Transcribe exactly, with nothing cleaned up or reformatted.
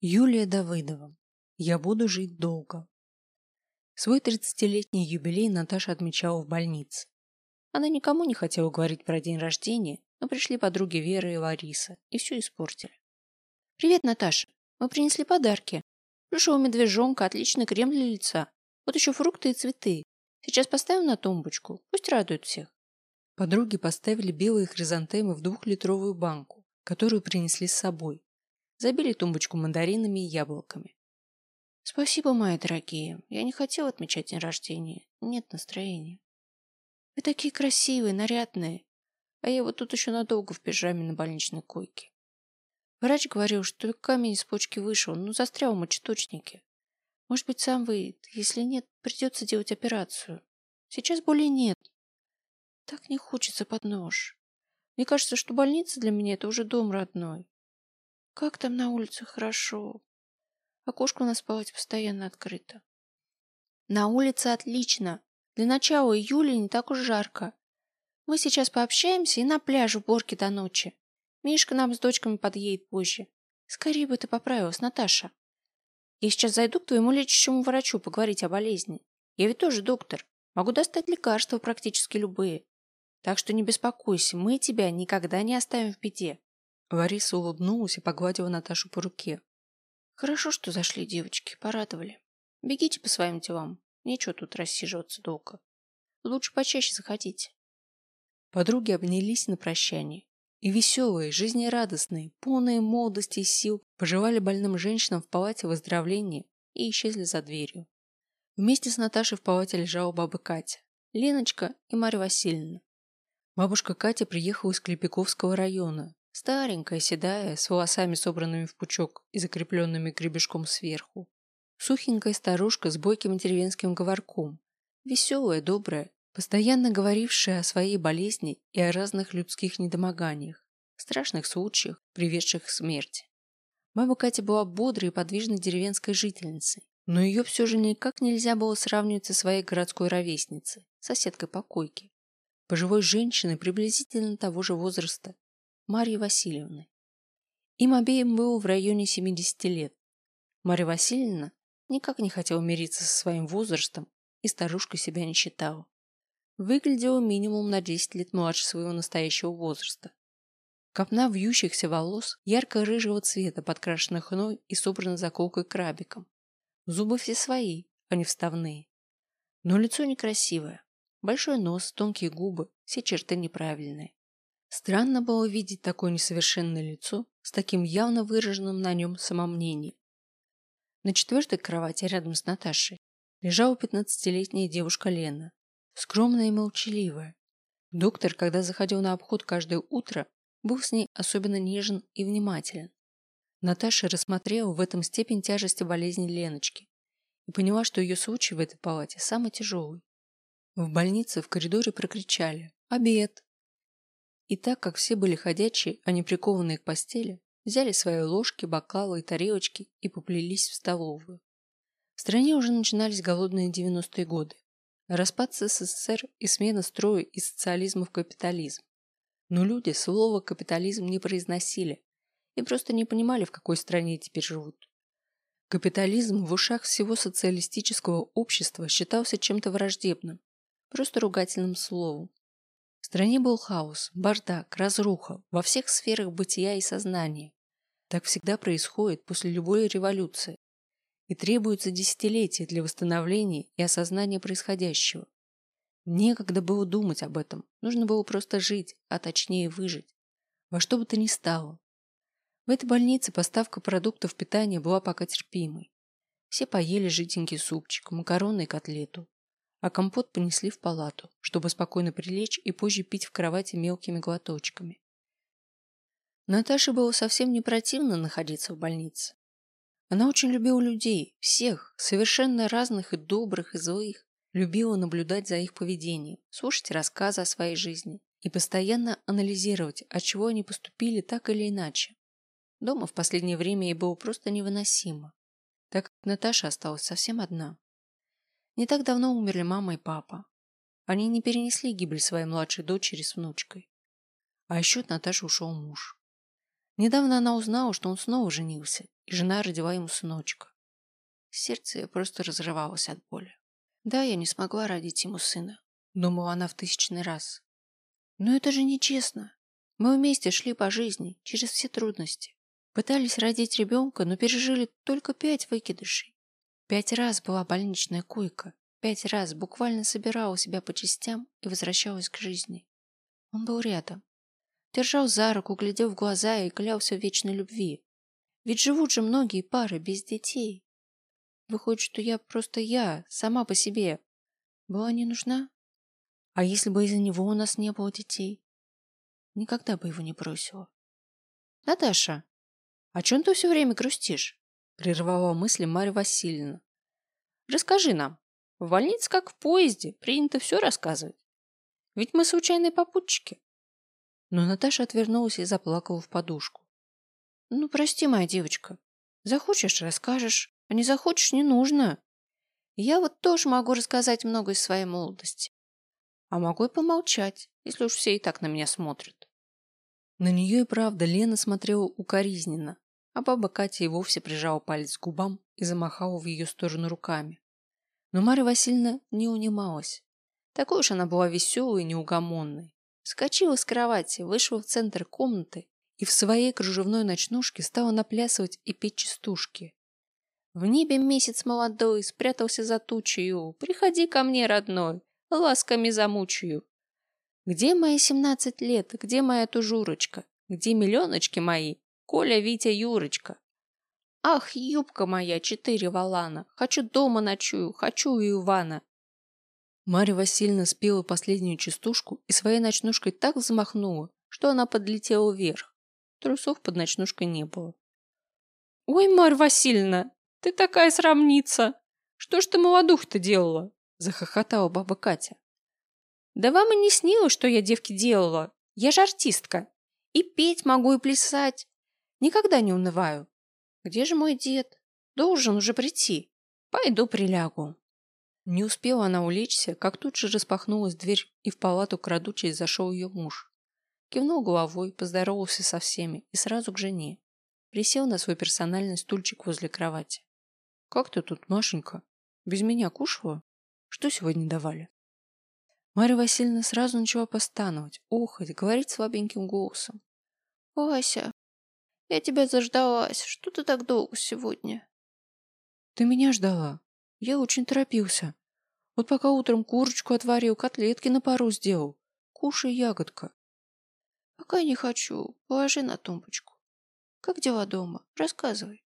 Юлия Давыдова. Я буду жить долго. Свой тридцатилетний юбилей Наташа отмечала в больнице. Она никому не хотела говорить про день рождения, но пришли подруги Вера и Лариса и все испортили. «Привет, Наташа. Мы принесли подарки. Плюшевого медвежонка, отличный крем для лица. Вот еще фрукты и цветы. Сейчас поставим на тумбочку. Пусть радует всех». Подруги поставили белые хризантемы в двухлитровую банку, которую принесли с собой. Забили тумбочку мандаринами и яблоками. «Спасибо, мои дорогие. Я не хотела отмечать день рождения. Нет настроения. Вы такие красивые, нарядные. А я вот тут еще надолго в пижаме на больничной койке. Врач говорил, что камень из почки вышел, но застрял в мочеточнике. Может быть, сам выйдет. Если нет, придется делать операцию. Сейчас боли нет. Так не хочется под нож. Мне кажется, что больница для меня – это уже дом родной. Как там на улице хорошо. Окошко у нас в палате постоянно открыто. На улице отлично. Для начала июля не так уж жарко. Мы сейчас пообщаемся и на пляж уборки до ночи. Мишка нам с дочками подъедет позже. Скорее бы ты поправилась, Наташа. Я сейчас зайду к твоему лечащему врачу поговорить о болезни. Я ведь тоже доктор. Могу достать лекарства практически любые. Так что не беспокойся, мы тебя никогда не оставим в беде. Лариса улыбнулась и погладила Наташу по руке. Хорошо, что зашли девочки, порадовали. Бегите по своим делам. Нечего тут рассиживаться долго. Лучше почаще заходите. Подруги обнялись на прощание. И веселые, жизнерадостные, полные молодости и сил пожелали больным женщинам в палате выздоровления и исчезли за дверью. Вместе с Наташей в палате лежала баба Катя, Леночка и Марья Васильевна. Бабушка Катя приехала из Клепиковского района, старенькая, седая, с волосами собранными в пучок и закрепленными гребешком сверху. Сухенькая старушка с бойким деревенским говорком, веселая, добрая, постоянно говорившая о своей болезни и о разных людских недомоганиях, страшных случаях, приведших к смерти. Баба Катя была бодрой и подвижной деревенской жительницей, но ее все же никак нельзя было сравнивать со своей городской ровесницей, соседкой по койке, пожилой женщиной приблизительно того же возраста, Марьей Васильевной. Им обеим было в районе семидесяти лет. Марья Васильевна никак не хотела мириться со своим возрастом и старушкой себя не считала. Выглядела минимум на десять лет младше своего настоящего возраста. Копна вьющихся волос ярко-рыжего цвета, подкрашена хной и собрана заколкой крабиком. Зубы все свои, а не вставные. Но лицо некрасивое. Большой нос, тонкие губы, все черты неправильные. Странно было видеть такое несовершенное лицо с таким явно выраженным на нем самомнением. На четвертой кровати рядом с Наташей лежала пятнадцатилетняя девушка Лена, скромная и молчаливая. Доктор, когда заходил на обход каждое утро, был с ней особенно нежен и внимателен. Наташа рассмотрела в этом степень тяжести болезни Леночки и поняла, что ее случай в этой палате самый тяжелый. В больнице в коридоре прокричали «Обед!». И так как все были ходячие, а не прикованные к постели, взяли свои ложки, бокалы и тарелочки и поплелись в столовую. В стране уже начинались голодные девяностые годы. Распад СССР и смена строя из социализма в капитализм. Но люди слово «капитализм» не произносили и просто не понимали, в какой стране теперь живут. Капитализм в ушах всего социалистического общества считался чем-то враждебным, просто ругательным словом. В стране был хаос, бардак, разруха во всех сферах бытия и сознания. Так всегда происходит после любой революции. И требуется десятилетия для восстановления и осознания происходящего. Некогда было думать об этом, нужно было просто жить, а точнее выжить. Во что бы то ни стало. В этой больнице поставка продуктов питания была пока терпимой. Все поели жиденький супчик, макароны и котлету. А компот понесли в палату, чтобы спокойно прилечь и позже пить в кровати мелкими глоточками. Наташе было совсем не противно находиться в больнице. Она очень любила людей, всех, совершенно разных и добрых, и злых, любила наблюдать за их поведением, слушать рассказы о своей жизни и постоянно анализировать, отчего они поступили так или иначе. Дома в последнее время ей было просто невыносимо, так как Наташа осталась совсем одна. Не так давно умерли мама и папа. Они не перенесли гибель своей младшей дочери с внучкой. А еще от Наташи ушел муж. Недавно она узнала, что он снова женился, и жена родила ему сыночка. Сердце ее просто разрывалось от боли. Да, я не смогла родить ему сына, думала она в тысячный раз. Но это же нечестно. Мы вместе шли по жизни, через все трудности. Пытались родить ребенка, но пережили только пять выкидышей. Пять раз была больничная койка. Пять раз буквально собирала себя по частям и возвращалась к жизни. Он был рядом. Держал за руку, глядел в глаза и клялся в вечной любви. Ведь живут же многие пары без детей. Выходит, что я просто я, сама по себе. Была не нужна? А если бы из-за него у нас не было детей? Никогда бы его не бросила. Наташа, о чем ты все время грустишь? Прервала мысли Марья Васильевна. Расскажи нам. В больнице, как в поезде, принято все рассказывать. Ведь мы случайные попутчики. Но Наташа отвернулась и заплакала в подушку. Ну, прости, моя девочка. Захочешь — расскажешь, а не захочешь — не нужно. Я вот тоже могу рассказать много из своей молодости. А могу и помолчать, если уж все и так на меня смотрят. На нее и правда Лена смотрела укоризненно, а баба Катя и вовсе прижала палец к губам и замахала в ее сторону руками. Но Марья Васильевна не унималась. Такой уж она была веселой и неугомонной. Вскочила с кровати, вышла в центр комнаты и в своей кружевной ночнушке стала наплясывать и петь частушки. В небе месяц молодой спрятался за тучею. Приходи ко мне, родной, ласками замучаю. Где мои семнадцать лет, где моя тужурочка? Где миллионочки мои? Коля, Витя, Юрочка. Ах, юбка моя, четыре валана. Хочу дома ночую, хочу у Ивана. Марья Васильевна спела последнюю частушку и своей ночнушкой так взмахнула, что она подлетела вверх. Трусов под ночнушкой не было. Ой, Марья Васильевна, ты такая срамница. Что ж ты молодух-то делала? Захохотала баба Катя. Да вам и не снилось, что я девки делала. Я же артистка. И петь могу, и плясать. Никогда не унываю. Где же мой дед? Должен уже прийти. Пойду прилягу. Не успела она улечься, как тут же распахнулась дверь, и в палату, крадучись, зашел ее муж. Кивнул головой, поздоровался со всеми и сразу к жене. Присел на свой персональный стульчик возле кровати. — Как ты тут, Машенька? Без меня кушала? Что сегодня давали? Марья Васильевна сразу начала постановать, охать, говорить слабеньким голосом. — Вася, я тебя заждалась. Что ты так долго сегодня? — Ты меня ждала. Я очень торопился. Вот пока утром курочку отварил, котлетки на пару сделал. Кушай, ягодка. — Пока не хочу. Положи на тумбочку. Как дела дома? Рассказывай.